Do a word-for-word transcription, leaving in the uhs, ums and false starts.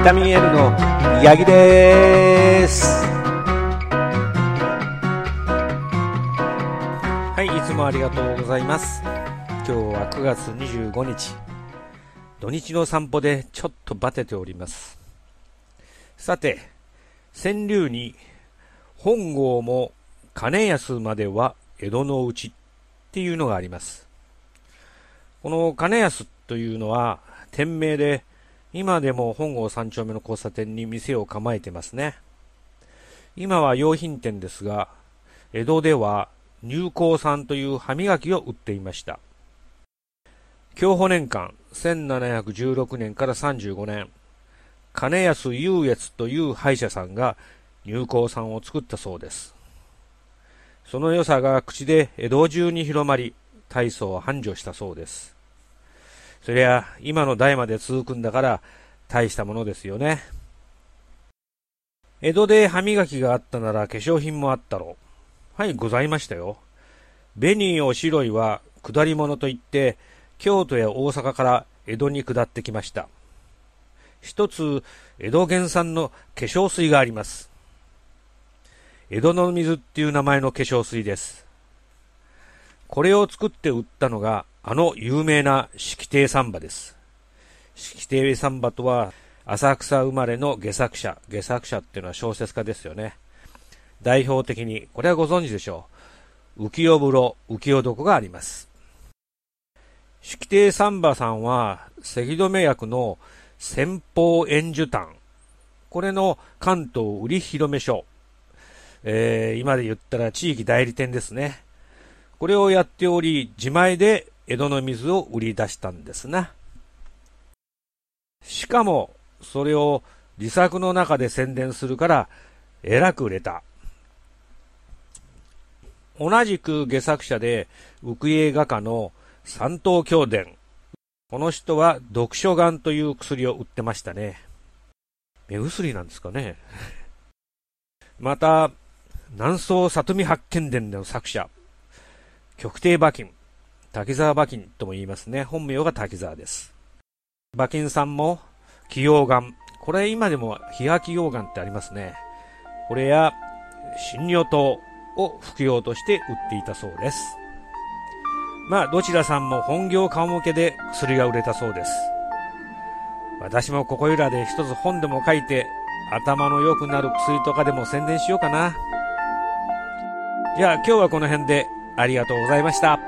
タミン L の八木です。はい、いつもありがとうございます。今日はくがつにじゅうごにち、土日の散歩でちょっとバテております。さて、川柳に本郷も金安までは江戸のうちっていうのがあります。この金安というのは店名で、今でも本郷三丁目の交差点に店を構えてますね。今は洋品店ですが、江戸では入香さんという歯磨きを売っていました。享保年間せんななひゃくじゅうろくねんからさんじゅうごねん、金安優越という歯医者さんが入香さんを作ったそうです。その良さが口で江戸中に広まり、大層繁盛したそうです。そりゃ今の代まで続くんだから大したものですよね。江戸で歯磨きがあったなら化粧品もあったろう。はい、ございましたよ。紅お白いは下り物といって京都や大阪から江戸に下ってきました。一つ江戸原産の化粧水があります。江戸の水っていう名前の化粧水です。これを作って売ったのがあの有名な式亭三馬です。式亭三馬とは浅草生まれの戯作者。戯作者っていうのは小説家ですよね。代表的に、これはご存知でしょう。浮世風呂、浮世床があります。式亭三馬さんは咳止め薬の先方円寿丹。これの関東売り広め所。えー、今で言ったら地域代理店ですね。これをやっており、自前で江戸の水を売り出したんですな。しかも、それを自作の中で宣伝するから、えらく売れた。同じく戯作者で浮世絵画家の三東京伝。この人は読書眼という薬を売ってましたね。目薬なんですかね。また、南宋里見八犬伝の作者、極低馬琴、滝沢馬琴とも言いますね。本名が滝沢です。馬琴さんも、起用眼。これ今でも冷や起用眼ってありますね。これや、針葉糖を服用として売っていたそうです。まあ、どちらさんも本業顔向けで薬が売れたそうです。私もここいらで一つ本でも書いて、頭の良くなる薬とかでも宣伝しようかな。じゃあ今日はこの辺でありがとうございました。